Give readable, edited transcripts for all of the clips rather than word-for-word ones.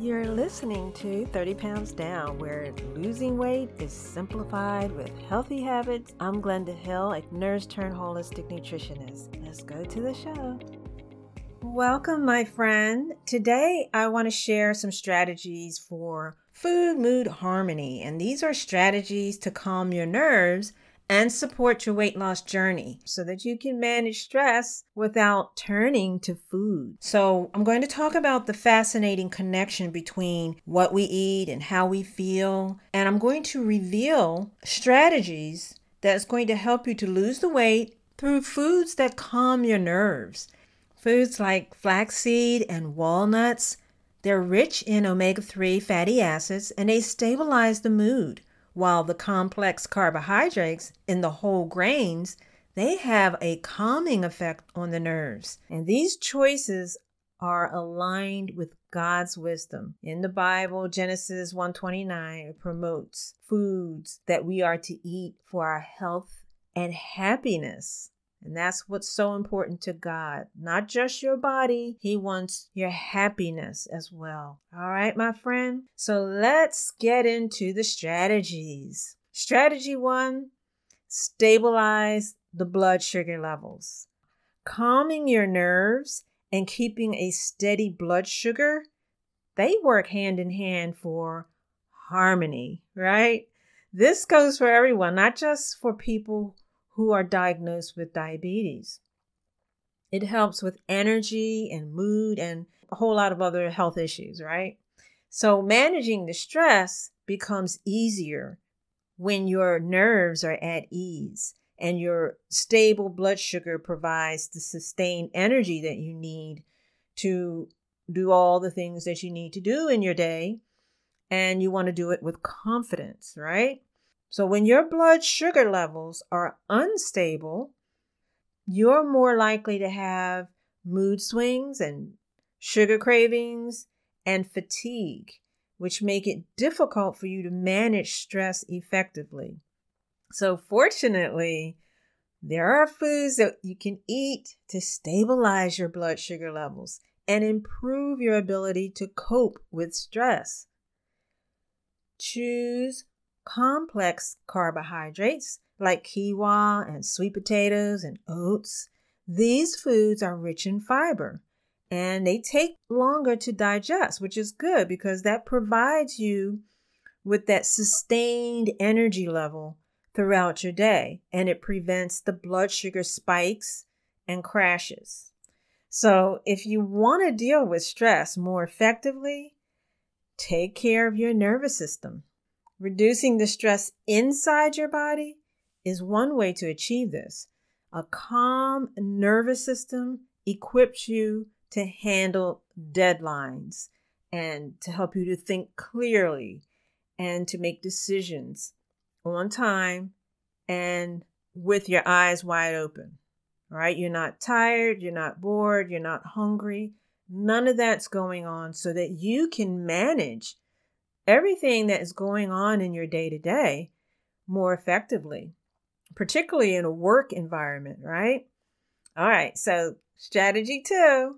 You're listening to 30 Pounds Down, where losing weight is simplified with healthy habits. I'm Glenda Hill, a nurse turned holistic nutritionist. Let's go to the show. Welcome, my friend. Today, I want to share some strategies for food mood harmony. And these are strategies to calm your nerves and support your weight loss journey so that you can manage stress without turning to food. So I'm going to talk about the fascinating connection between what we eat and how we feel. And I'm going to reveal strategies that's going to help you to lose the weight through foods that calm your nerves. Foods like flaxseed and walnuts, they're rich in omega-3 fatty acids and they stabilize the mood. While the complex carbohydrates in the whole grains, they have a calming effect on the nerves. And these choices are aligned with God's wisdom. In the Bible, Genesis 1:29, it promotes foods that we are to eat for our health and happiness. And that's what's so important to God. Not just your body. He wants your happiness as well. All right, my friend. So let's get into the strategies. Strategy 1, stabilize the blood sugar levels. Calming your nerves and keeping a steady blood sugar, they work hand in hand for harmony, right? This goes for everyone, not just for people who are diagnosed with diabetes. It helps with energy and mood and a whole lot of other health issues, right? So managing the stress becomes easier when your nerves are at ease and your stable blood sugar provides the sustained energy that you need to do all the things that you need to do in your day. And you want to do it with confidence, right? So when your blood sugar levels are unstable, you're more likely to have mood swings and sugar cravings and fatigue, which make it difficult for you to manage stress effectively. So fortunately, there are foods that you can eat to stabilize your blood sugar levels and improve your ability to cope with stress. Choose complex carbohydrates like quinoa and sweet potatoes and oats. These foods are rich in fiber and they take longer to digest, which is good because that provides you with that sustained energy level throughout your day and it prevents the blood sugar spikes and crashes. So if you want to deal with stress more effectively, take care of your nervous system. Reducing the stress inside your body is one way to achieve this. A calm nervous system equips you to handle deadlines and to help you to think clearly and to make decisions on time and with your eyes wide open, right? You're not tired, you're not bored, you're not hungry. None of that's going on so that you can manage everything that is going on in your day-to-day more effectively, particularly in a work environment, right? All right, so strategy 2,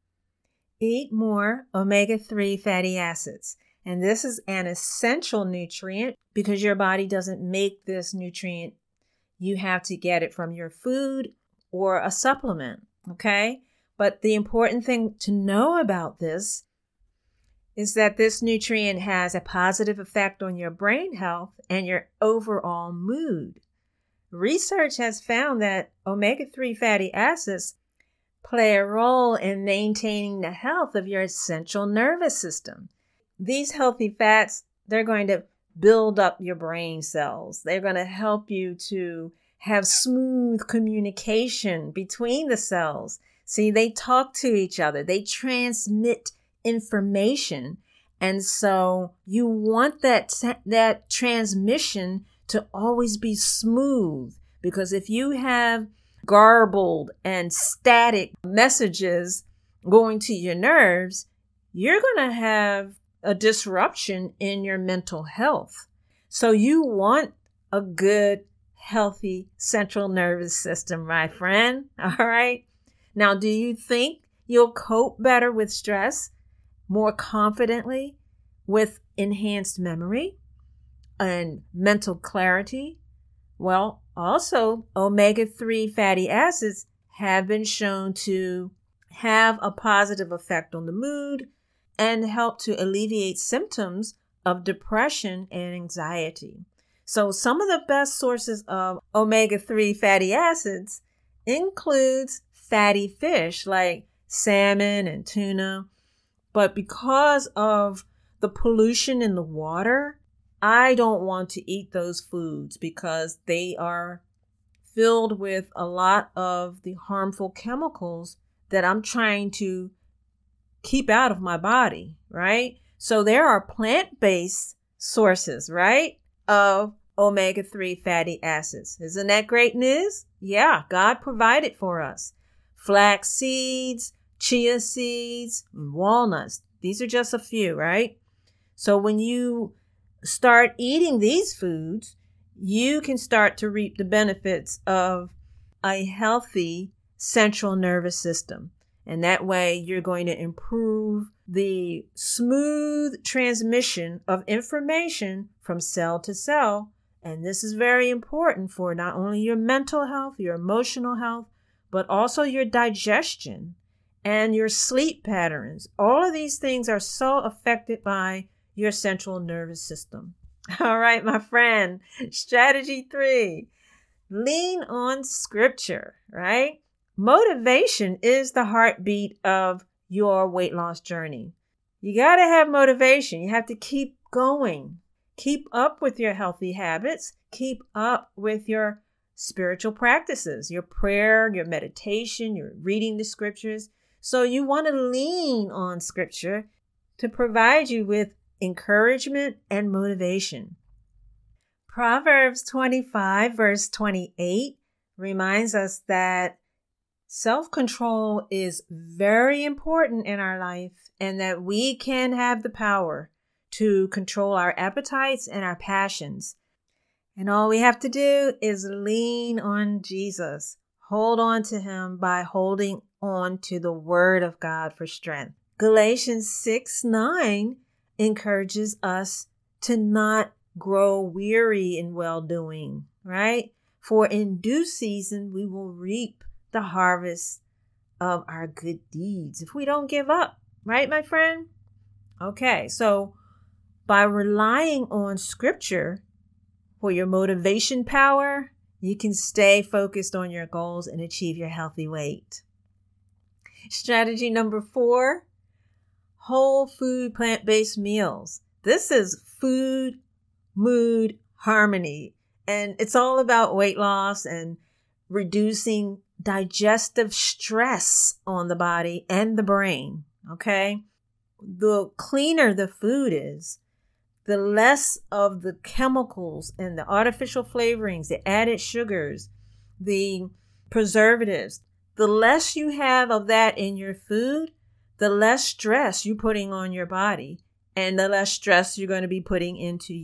eat more omega-3 fatty acids. And this is an essential nutrient because your body doesn't make this nutrient. You have to get it from your food or a supplement, okay? But the important thing to know about this is that this nutrient has a positive effect on your brain health and your overall mood. Research has found that omega-3 fatty acids play a role in maintaining the health of your central nervous system. These healthy fats, they're going to build up your brain cells. They're going to help you to have smooth communication between the cells. See, they talk to each other. They transmit information. And so you want that transmission to always be smooth, because if you have garbled and static messages going to your nerves, you're going to have a disruption in your mental health. So you want a good, healthy central nervous system, my friend. All right. Now, do you think you'll cope better with stress more confidently with enhanced memory and mental clarity. Well, also omega-3 fatty acids have been shown to have a positive effect on the mood and help to alleviate symptoms of depression and anxiety. So some of the best sources of omega-3 fatty acids includes fatty fish like salmon and tuna. But because of the pollution in the water, I don't want to eat those foods because they are filled with a lot of the harmful chemicals that I'm trying to keep out of my body, right? So there are plant-based sources, right, of omega-3 fatty acids. Isn't that great news? Yeah, God provided for us. Flax seeds, chia seeds, and walnuts. These are just a few, right? So when you start eating these foods, you can start to reap the benefits of a healthy central nervous system. And that way you're going to improve the smooth transmission of information from cell to cell. And this is very important for not only your mental health, your emotional health, but also your digestion and your sleep patterns. All of these things are so affected by your central nervous system. All right, my friend. Strategy 3, lean on scripture, right? Motivation is the heartbeat of your weight loss journey. You got to have motivation. You have to keep going. Keep up with your healthy habits. Keep up with your spiritual practices, your prayer, your meditation, your reading the scriptures. So you want to lean on scripture to provide you with encouragement and motivation. Proverbs 25, verse 28 reminds us that self-control is very important in our life and that we can have the power to control our appetites and our passions. And all we have to do is lean on Jesus. Hold on to him by holding on to the word of God for strength. Galatians 6:9 encourages us to not grow weary in well-doing, right? For in due season, we will reap the harvest of our good deeds if we don't give up, right, my friend? Okay, so by relying on scripture for your motivation power, you can stay focused on your goals and achieve your healthy weight. Strategy number 4, whole food plant-based meals. This is food, mood, harmony, and it's all about weight loss and reducing digestive stress on the body and the brain, okay? The cleaner the food is, the less of the chemicals and the artificial flavorings, the added sugars, the preservatives, the less you have of that in your food, the less stress you're putting on your body and the less stress you're going to be putting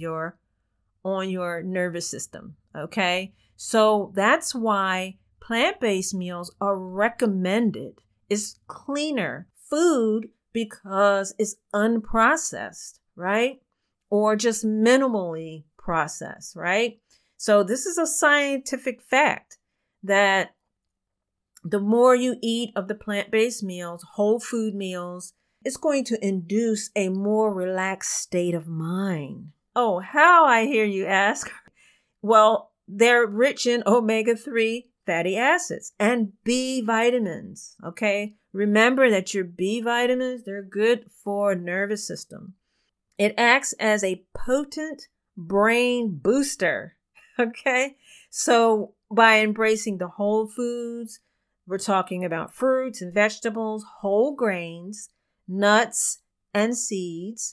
on your nervous system, okay? So that's why plant-based meals are recommended. It's cleaner food because it's unprocessed, right? Or just minimally processed, right? So this is a scientific fact that the more you eat of the plant-based meals, whole food meals, it's going to induce a more relaxed state of mind. Oh, how, I hear you ask? Well, they're rich in omega-3 fatty acids and B vitamins, okay? Remember that your B vitamins, they're good for nervous system. It acts as a potent brain booster, okay? So by embracing the whole foods, we're talking about fruits and vegetables, whole grains, nuts, and seeds.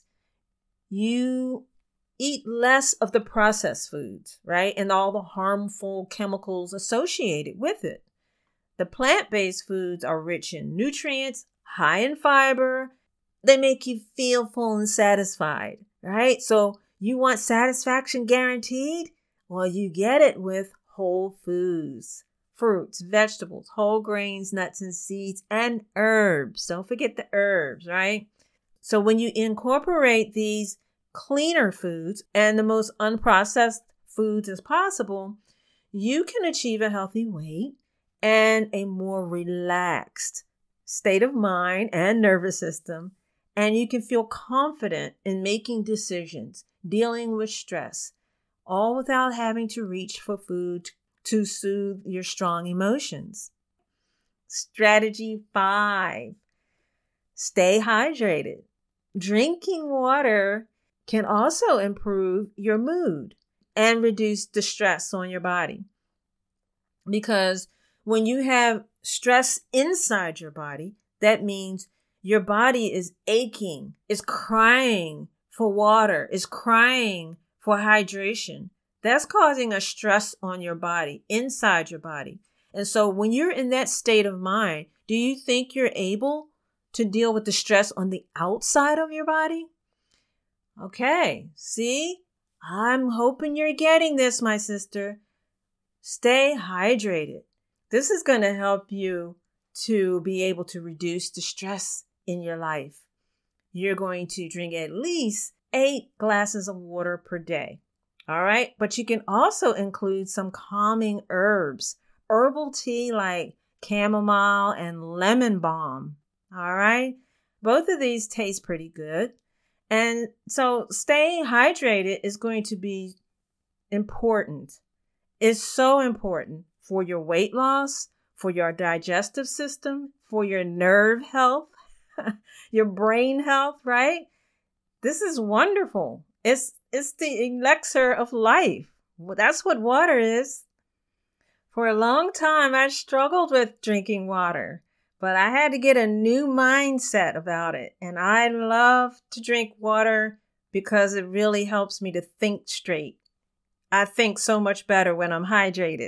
You eat less of the processed foods, right? And all the harmful chemicals associated with it. The plant-based foods are rich in nutrients, high in fiber. They make you feel full and satisfied, right? So you want satisfaction guaranteed? Well, you get it with whole foods, fruits, vegetables, whole grains, nuts and seeds, and herbs. Don't forget the herbs, right? So when you incorporate these cleaner foods and the most unprocessed foods as possible, you can achieve a healthy weight and a more relaxed state of mind and nervous system. And you can feel confident in making decisions, dealing with stress, all without having to reach for food to soothe your strong emotions. Strategy 5, stay hydrated. Drinking water can also improve your mood and reduce the stress on your body. Because when you have stress inside your body, that means your body is aching, is crying for water, is crying for hydration. That's causing a stress on your body, inside your body. And so when you're in that state of mind, do you think you're able to deal with the stress on the outside of your body? Okay, see? I'm hoping you're getting this, my sister. Stay hydrated. This is going to help you to be able to reduce the stress in your life. You're going to drink at least 8 glasses of water per day. All right, but you can also include some calming herbs, herbal tea like chamomile and lemon balm. All right, both of these taste pretty good. And so staying hydrated is going to be important. It's so important for your weight loss, for your digestive system, for your nerve health, your brain health, right? This is wonderful. It's the elixir of life. Well, that's what water is. For a long time, I struggled with drinking water, but I had to get a new mindset about it. And I love to drink water because it really helps me to think straight. I think so much better when I'm hydrated.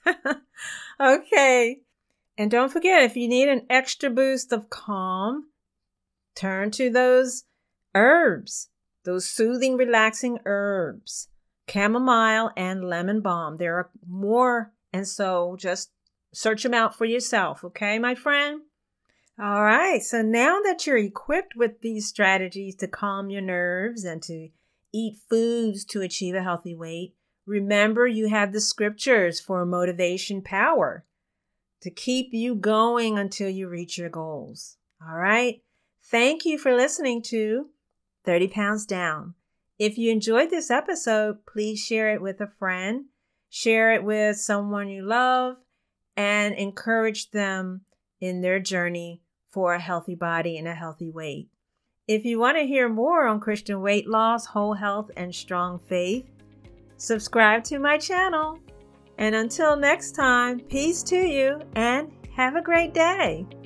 Okay. And don't forget, if you need an extra boost of calm, turn to those herbs, those soothing, relaxing herbs, chamomile and lemon balm. There are more. And so just search them out for yourself. Okay, my friend? All right. So now that you're equipped with these strategies to calm your nerves and to eat foods to achieve a healthy weight, remember you have the scriptures for motivation power to keep you going until you reach your goals. All right. Thank you for listening to 30 Pounds Down. If you enjoyed this episode, please share it with a friend, share it with someone you love, and encourage them in their journey for a healthy body and a healthy weight. If you want to hear more on Christian weight loss, whole health, and strong faith, subscribe to my channel. And until next time, peace to you and have a great day.